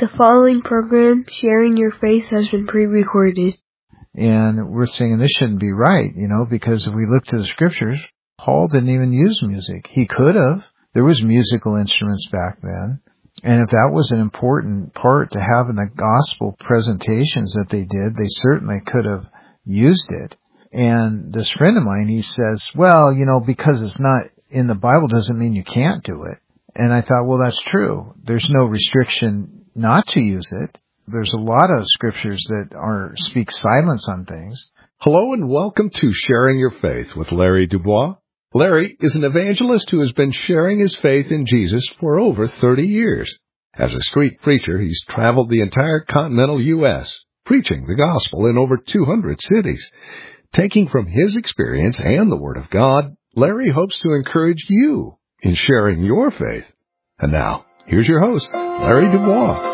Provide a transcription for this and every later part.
The following program, Sharing Your Faith, has been pre-recorded. And we're saying this shouldn't be right, because if we look to the scriptures, Paul didn't even use music. He could have. There was musical instruments back then. And if that was an important part to have in the gospel presentations that they did, they certainly could have used it. And this friend of mine, he says, well, because it's not in the Bible doesn't mean you can't do it. And I thought, well, that's true. There's no restriction not to use it. There's a lot of scriptures that speak silence on things. Hello and welcome to Sharing Your Faith with Larry Dubois. Larry is an evangelist who has been sharing his faith in Jesus for over 30 years. As a street preacher, he's traveled the entire continental U.S., preaching the gospel in over 200 cities. Taking from his experience and the Word of God, Larry hopes to encourage you in sharing your faith. And now, here's your host, Larry Dubois.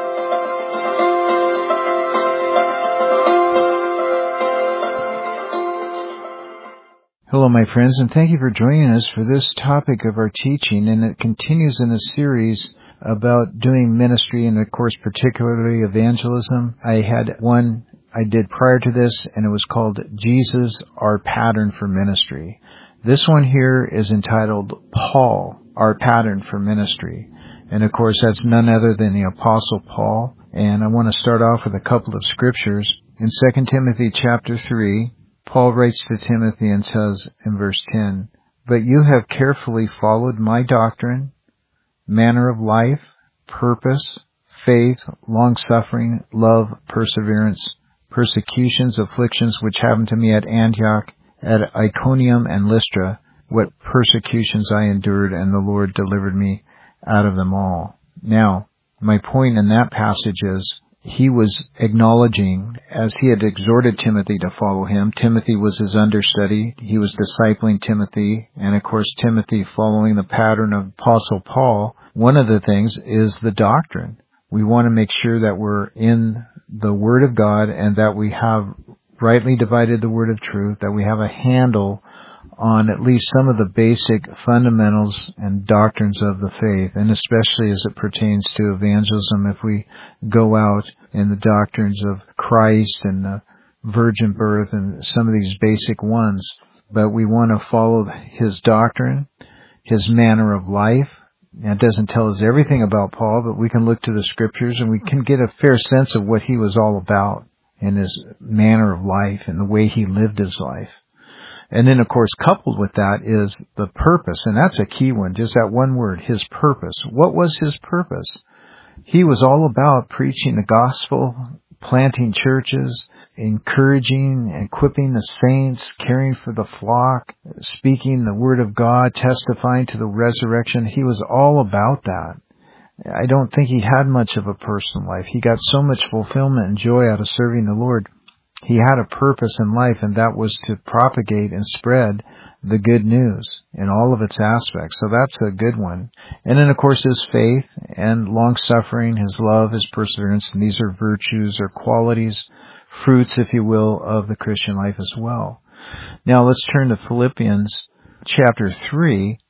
Hello, my friends, and thank you for joining us for this topic of our teaching, and it continues in a series about doing ministry, and of course, particularly evangelism. I had one I did prior to this, and it was called Jesus, Our Pattern for Ministry. This one here is entitled Paul, Our Pattern for Ministry. And of course, that's none other than the Apostle Paul. And I want to start off with a couple of scriptures. In 2 Timothy chapter 3, Paul writes to Timothy and says in verse 10, "But you have carefully followed my doctrine, manner of life, purpose, faith, long-suffering, love, perseverance, persecutions, afflictions, which happened to me at Antioch, at Iconium and Lystra, what persecutions I endured, and the Lord delivered me out of them all." Now, my point in that passage is, he was acknowledging, as he had exhorted Timothy to follow him, Timothy was his understudy, he was discipling Timothy, and of course Timothy following the pattern of Apostle Paul. One of the things is the doctrine. We want to make sure that we're in the Word of God and that we have rightly divided the word of truth, that we have a handle on at least some of the basic fundamentals and doctrines of the faith, and especially as it pertains to evangelism. If we go out in the doctrines of Christ and the virgin birth and some of these basic ones, but we want to follow his doctrine, his manner of life. Now, it doesn't tell us everything about Paul, but we can look to the scriptures and we can get a fair sense of what he was all about in his manner of life and the way he lived his life. And then, of course, coupled with that is the purpose, and that's a key one, just that one word, his purpose. What was his purpose? He was all about preaching the gospel, planting churches, encouraging, equipping the saints, caring for the flock, speaking the word of God, testifying to the resurrection. He was all about that. I don't think he had much of a personal life. He got so much fulfillment and joy out of serving the Lord. He had a purpose in life, and that was to propagate and spread the good news in all of its aspects. So that's a good one. And then, of course, his faith and long-suffering, his love, his perseverance, and these are virtues or qualities, fruits, if you will, of the Christian life as well. Now, let's turn to Philippians chapter 3.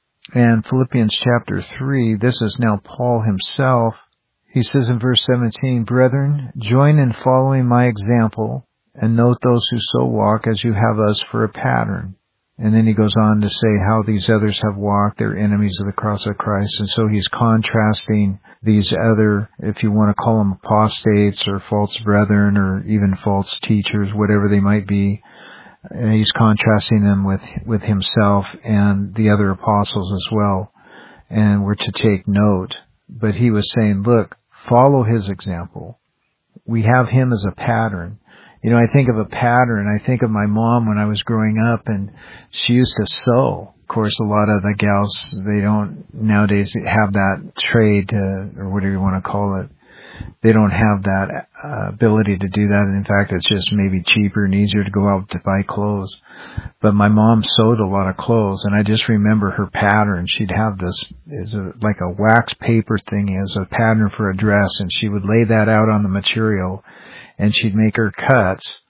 And Philippians chapter 3, this is now Paul himself. He says in verse 17, "Brethren, join in following my example, and note those who so walk as you have us for a pattern." And then he goes on to say how these others have walked, they're enemies of the cross of Christ. And so he's contrasting these other, if you want to call them apostates or false brethren or even false teachers, whatever they might be. And he's contrasting them with himself and the other apostles as well. And we're to take note. But he was saying, look, follow his example. We have him as a pattern. I think of a pattern. I think of my mom when I was growing up, and she used to sew. Of course, a lot of the gals, they don't nowadays have that trade, or whatever you want to call it. They don't have that ability to do that. And in fact, it's just maybe cheaper and easier to go out to buy clothes. But my mom sewed a lot of clothes, and I just remember her pattern. She'd have this like a wax paper thing as a pattern for a dress, and she would lay that out on the material, and she'd make her cuts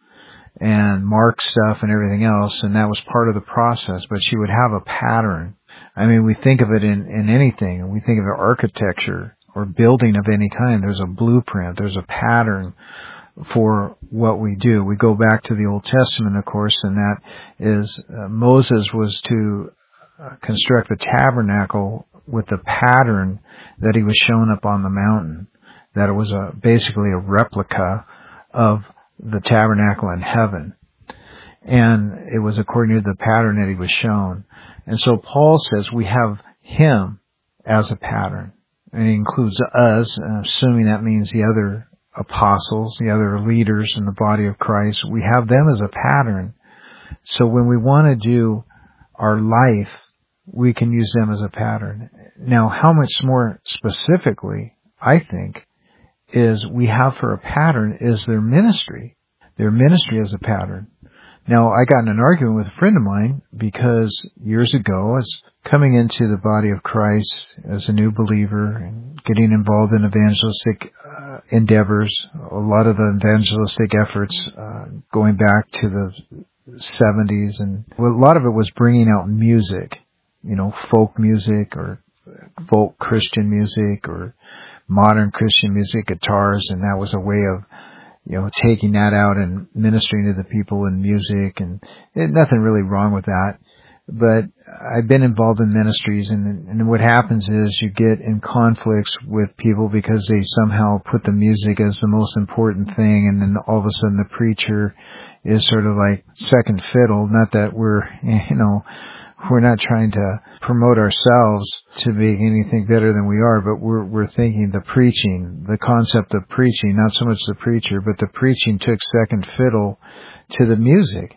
and mark stuff and everything else, and that was part of the process. But she would have a pattern. I mean, we think of it in anything. We think of architecture. or building of any kind. There's a blueprint. There's a pattern for what we do. We go back to the Old Testament, of course, and that is Moses was to construct the tabernacle with the pattern that he was shown up on the mountain, that it was basically a replica of the tabernacle in heaven. And it was according to the pattern that he was shown. And so Paul says we have him as a pattern. And he includes us, assuming that means the other apostles, the other leaders in the body of Christ. We have them as a pattern. So when we want to do our life, we can use them as a pattern. Now, how much more specifically, I think, is we have for a pattern is their ministry. Their ministry as a pattern. Now, I got in an argument with a friend of mine because years ago, as coming into the body of Christ as a new believer and getting involved in evangelistic endeavors, a lot of the evangelistic efforts going back to the 70s, and a lot of it was bringing out music, folk music or folk Christian music or modern Christian music, guitars, and that was a way of taking that out and ministering to the people in music, and nothing really wrong with that. But I've been involved in ministries, and what happens is you get in conflicts with people because they somehow put the music as the most important thing, and then all of a sudden the preacher is sort of like second fiddle. Not that we're not trying to promote ourselves to be anything better than we are, but we're thinking the preaching, the concept of preaching, not so much the preacher, but the preaching took second fiddle to the music.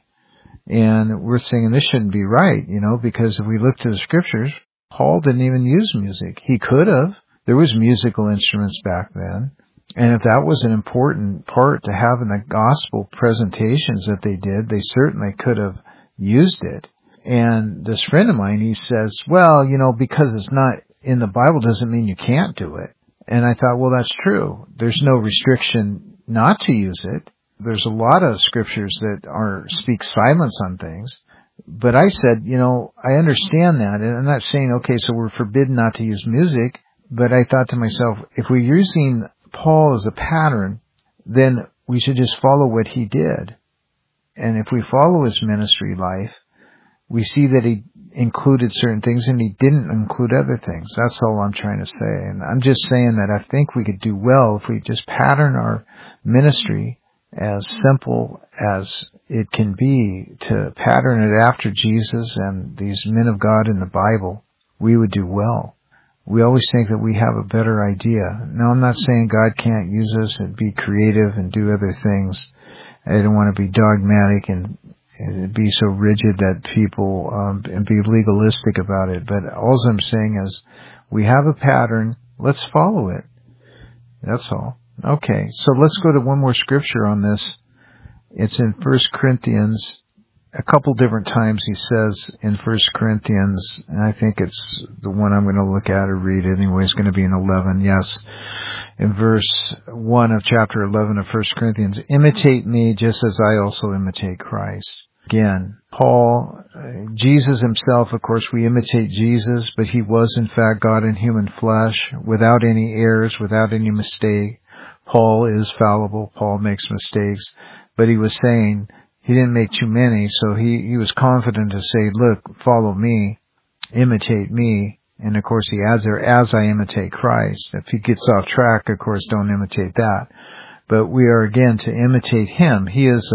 And we're thinking this shouldn't be right, because if we look to the scriptures, Paul didn't even use music. He could have. There was musical instruments back then. And if that was an important part to have in the gospel presentations that they did, they certainly could have used it. And this friend of mine, he says, well, because it's not in the Bible doesn't mean you can't do it. And I thought, well, that's true. There's no restriction not to use it. There's a lot of scriptures that speak silence on things. But I said, I understand that. And I'm not saying, okay, so we're forbidden not to use music. But I thought to myself, if we're using Paul as a pattern, then we should just follow what he did. And if we follow his ministry life, we see that he included certain things and he didn't include other things. That's all I'm trying to say. And I'm just saying that I think we could do well if we just pattern our ministry as simple as it can be, to pattern it after Jesus and these men of God in the Bible. We would do well. We always think that we have a better idea. Now, I'm not saying God can't use us and be creative and do other things. I don't want to be dogmatic and be so rigid that people and be legalistic about it. But all I'm saying is we have a pattern. Let's follow it. That's all. Okay, so let's go to one more scripture on this. It's in 1 Corinthians. A couple different times he says in 1 Corinthians, and I think it's the one I'm going to look at or read anyway, is going to be in 11. Yes, in verse 1 of chapter 11 of 1 Corinthians, imitate me just as I also imitate Christ. Again, Paul, Jesus himself, of course, we imitate Jesus, but he was in fact God in human flesh, without any errors, without any mistake. Paul is fallible. Paul makes mistakes, but he was saying, he didn't make too many, so he was confident to say, look, follow me, imitate me. And of course he adds there, as I imitate Christ. If he gets off track, of course, don't imitate that. But we are again to imitate him. He is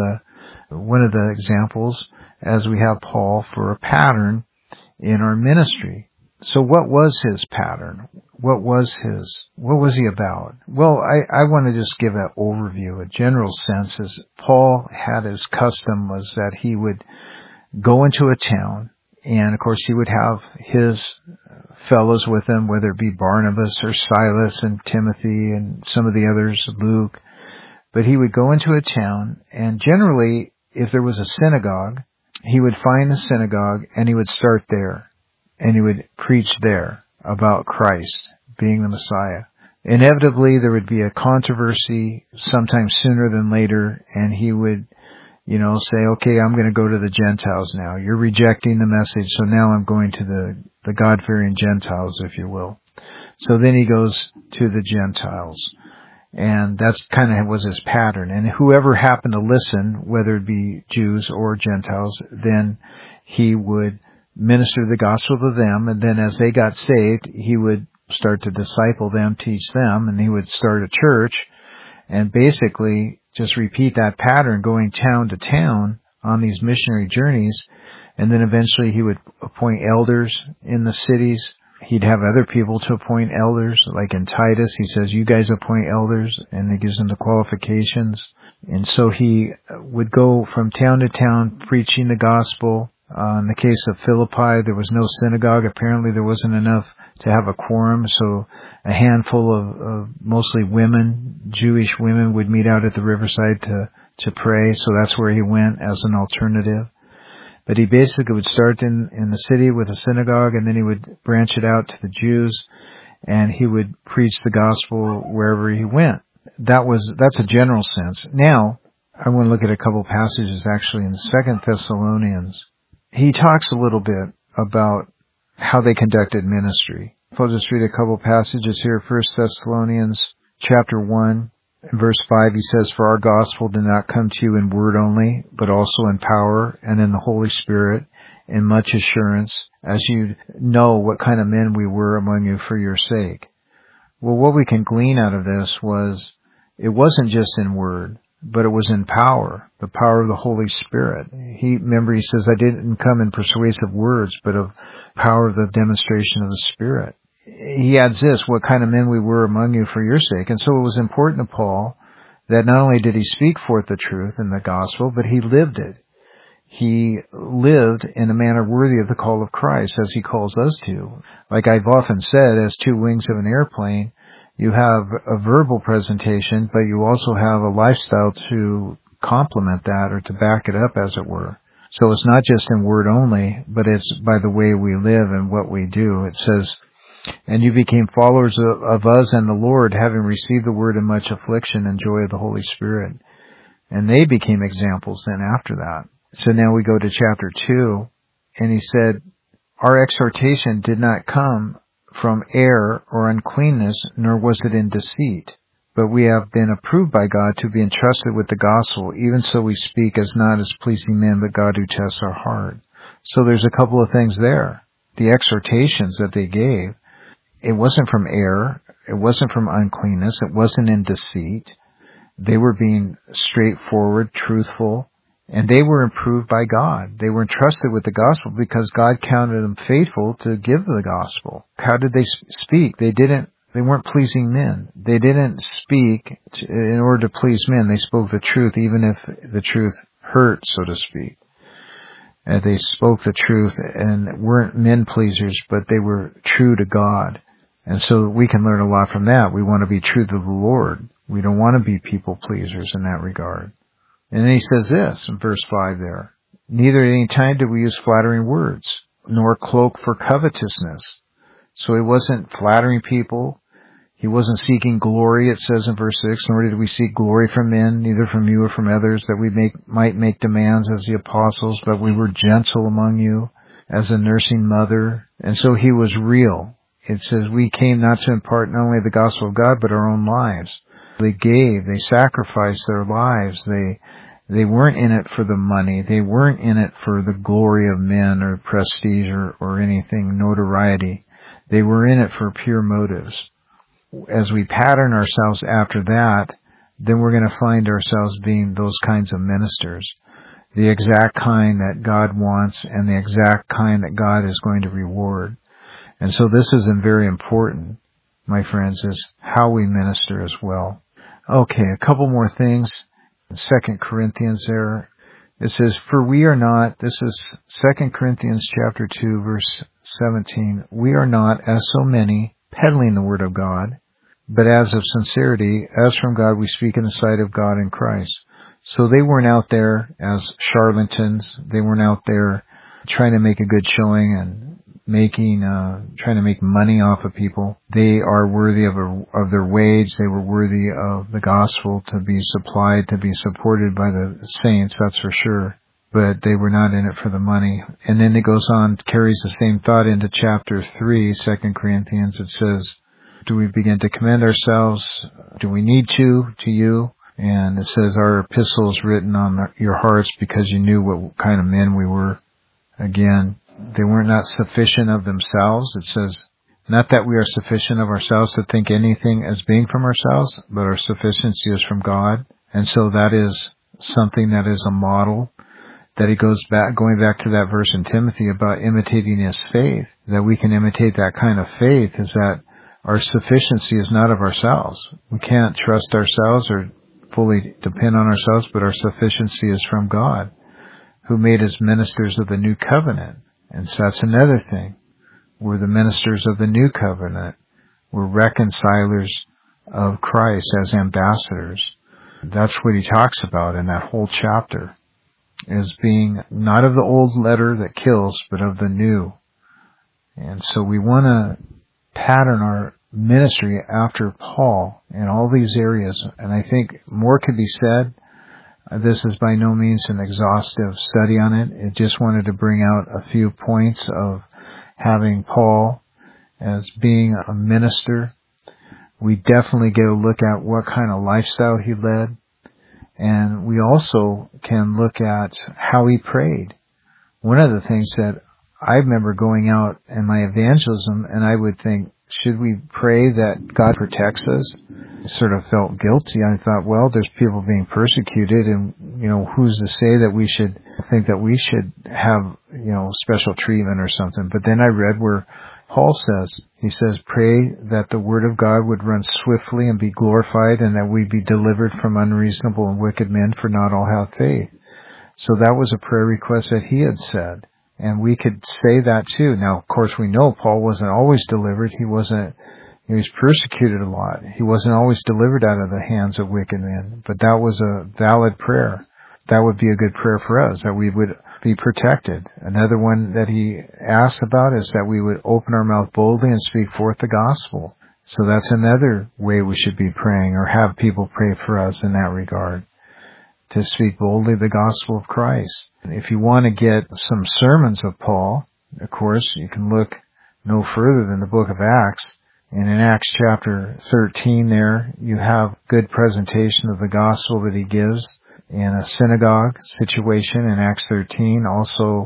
one of the examples, as we have Paul, for a pattern in our ministry. So what was his pattern? What was he about? Well, I want to just give an overview. A general sense is Paul had his custom was that he would go into a town, and of course he would have his fellows with him, whether it be Barnabas or Silas and Timothy and some of the others, Luke. But he would go into a town, and generally, if there was a synagogue, he would find a synagogue and he would start there. And he would preach there about Christ being the Messiah. Inevitably, there would be a controversy sometime sooner than later, and he would, say, okay, I'm going to go to the Gentiles now. You're rejecting the message, so now I'm going to the the God-fearing Gentiles, if you will. So then he goes to the Gentiles. And that's kind of was his pattern. And whoever happened to listen, whether it be Jews or Gentiles, then he would minister the gospel to them. And then as they got saved, he would start to disciple them, teach them, and he would start a church and basically just repeat that pattern, going town to town on these missionary journeys. And then eventually he would appoint elders in the cities. He'd have other people to appoint elders, like in Titus, he says, you guys appoint elders, and it gives them the qualifications. And so he would go from town to town preaching the gospel. In the case of Philippi, there was no synagogue. Apparently there wasn't enough to have a quorum, so a handful of mostly women, Jewish women, would meet out at the riverside to pray, so that's where he went as an alternative. But he basically would start in the city with a synagogue, and then he would branch it out to the Jews, and he would preach the gospel wherever he went. That's a general sense. Now, I want to look at a couple passages actually in 2 Thessalonians. He talks a little bit about how they conducted ministry. I'll just read a couple passages here. 1 Thessalonians chapter 1. In verse 5, he says, for our gospel did not come to you in word only, but also in power and in the Holy Spirit, in much assurance, as you know what kind of men we were among you for your sake. Well, what we can glean out of this was, it wasn't just in word, but it was in power, the power of the Holy Spirit. He says, I didn't come in persuasive words, but of power of the demonstration of the Spirit. He adds this, what kind of men we were among you for your sake. And so it was important to Paul that not only did he speak forth the truth in the gospel, but he lived it. He lived in a manner worthy of the call of Christ, as he calls us to. Like I've often said, as two wings of an airplane, you have a verbal presentation, but you also have a lifestyle to complement that or to back it up, as it were. So it's not just in word only, but it's by the way we live and what we do. It says, and you became followers of us and the Lord, having received the word in much affliction and joy of the Holy Spirit. And they became examples then after that. So now we go to chapter 2, and he said, our exhortation did not come from error or uncleanness, nor was it in deceit. But we have been approved by God to be entrusted with the gospel. Even so we speak as not as pleasing men, but God who tests our heart. So there's a couple of things there. The exhortations that they gave, it wasn't from error, it wasn't from uncleanness, it wasn't in deceit. They were being straightforward, truthful, and they were approved by God. They were entrusted with the gospel because God counted them faithful to give the gospel. How did they speak? They weren't pleasing men. They didn't speak in order to please men. They spoke the truth, even if the truth hurt, so to speak. They spoke the truth and weren't men pleasers, but they were true to God. And so we can learn a lot from that. We want to be true to the Lord. We don't want to be people pleasers in that regard. And then he says this in verse 5 there, neither at any time did we use flattering words, nor cloak for covetousness. So he wasn't flattering people. He wasn't seeking glory, it says in verse 6, nor did we seek glory from men, neither from you or from others, that we might make demands as the apostles, but we were gentle among you as a nursing mother. And so he was real. It says we came not to impart not only the gospel of God, but our own lives. They gave, they sacrificed their lives. They weren't in it for the money. They weren't in it for the glory of men or prestige or anything, notoriety. They were in it for pure motives. As we pattern ourselves after that, then we're going to find ourselves being those kinds of ministers. The exact kind that God wants and the exact kind that God is going to reward. And so this is very important, my friends, is how we minister as well. Okay, a couple more things. In 2 Corinthians there, it says, for we are not, this is 2 Corinthians chapter 2, verse 17, we are not, as so many, peddling the word of God, but as of sincerity, as from God we speak in the sight of God in Christ. So they weren't out there as charlatans. They weren't out there trying to make a good showing and trying to make money off of people. They are worthy of their wage. They were worthy of the gospel to be supplied, to be supported by the saints, that's for sure. but they were not in it for the money. And then it goes on, carries the same thought into chapter 3, 2 Corinthians. It says, do we begin to commend ourselves? Do we need to you? And it says, our epistle is written on your hearts because you knew what kind of men we were. Again, they were not sufficient of themselves. It says, not that we are sufficient of ourselves to think anything as being from ourselves, but our sufficiency is from God. And so that is something that is a model that he going back to that verse in Timothy about imitating his faith, that we can imitate that kind of faith is that our sufficiency is not of ourselves. We can't trust ourselves or fully depend on ourselves, but our sufficiency is from God, who made us ministers of the new covenant. And so that's another thing. We're the ministers of the new covenant. We're reconcilers of Christ as ambassadors. That's what he talks about in that whole chapter, as being not of the old letter that kills, but of the new. And so we want to pattern our ministry after Paul in all these areas. And I think more could be said. This is by no means an exhaustive study on it. It just wanted to bring out a few points of having Paul as being a minister. We definitely get a look at what kind of lifestyle he led. And we also can look at how he prayed. One of the things that I remember going out in my evangelism, and I would think, should we pray that God protects us? I sort of felt guilty. I thought, well, there's people being persecuted, and, who's to say that we should think that we should have, special treatment or something. But then I read where Paul says, he says, pray that the word of God would run swiftly and be glorified, and that we be delivered from unreasonable and wicked men, for not all have faith. So that was a prayer request that he had said. And we could say that too. Now, of course, we know Paul wasn't always delivered. He was persecuted a lot. He wasn't always delivered out of the hands of wicked men. But that was a valid prayer. That would be a good prayer for us, that we would be protected. Another one that he asked about is that we would open our mouth boldly and speak forth the gospel. So that's another way we should be praying, or have people pray for us in that regard, to speak boldly the gospel of Christ. If you want to get some sermons of Paul, of course, you can look no further than the book of Acts. And in Acts chapter 13 there, you have good presentation of the gospel that he gives in a synagogue situation in Acts 13. Also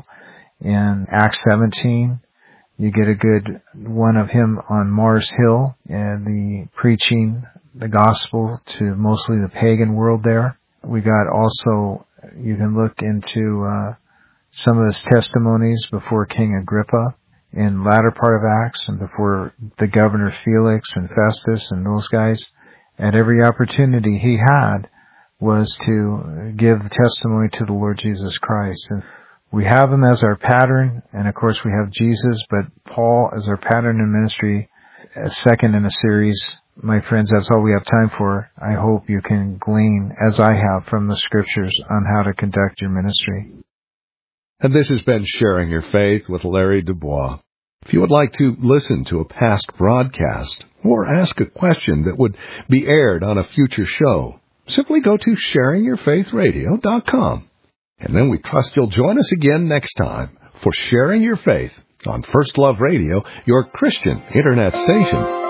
in Acts 17, you get a good one of him on Mars Hill and the preaching the gospel to mostly the pagan world there. We got also, you can look into some of his testimonies before King Agrippa in the latter part of Acts, and before the governor Felix and Festus and those guys. At every opportunity he had was to give the testimony to the Lord Jesus Christ. And we have him as our pattern, and of course we have Jesus, but Paul as our pattern in ministry, second in a series. My friends, that's all we have time for. I hope you can glean, as I have, from the scriptures on how to conduct your ministry. And this has been Sharing Your Faith with Larry Dubois. If you would like to listen to a past broadcast or ask a question that would be aired on a future show, simply go to sharingyourfaithradio.com. And then we trust you'll join us again next time for Sharing Your Faith on First Love Radio, your Christian internet station.